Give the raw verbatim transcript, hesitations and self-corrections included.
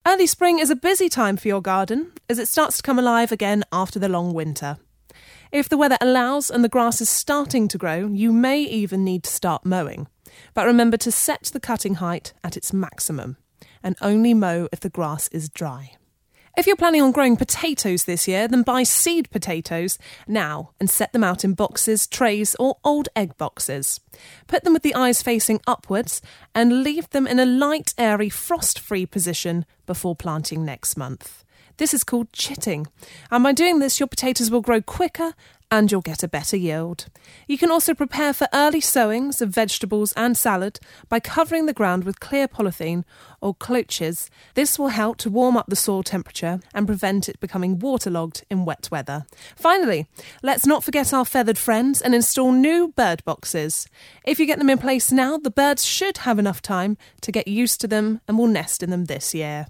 Early spring is a busy time for your garden as it starts to come alive again after the long winter. If the weather allows and the grass is starting to grow, you may even need to start mowing. But remember to set the cutting height at its maximum and only mow if the grass is dry. If you're planning on growing potatoes this year, then buy seed potatoes now and set them out in boxes, trays or old egg boxes. Put them with the eyes facing upwards and leave them in a light, airy, frost-free position before planting next month. This is called chitting, and by doing this your potatoes will grow quicker and you'll get a better yield. You can also prepare for early sowings of vegetables and salad by covering the ground with clear polythene or cloches. This will help to warm up the soil temperature and prevent it becoming waterlogged in wet weather. Finally, let's not forget our feathered friends and install new bird boxes. If you get them in place now, the birds should have enough time to get used to them and will nest in them this year.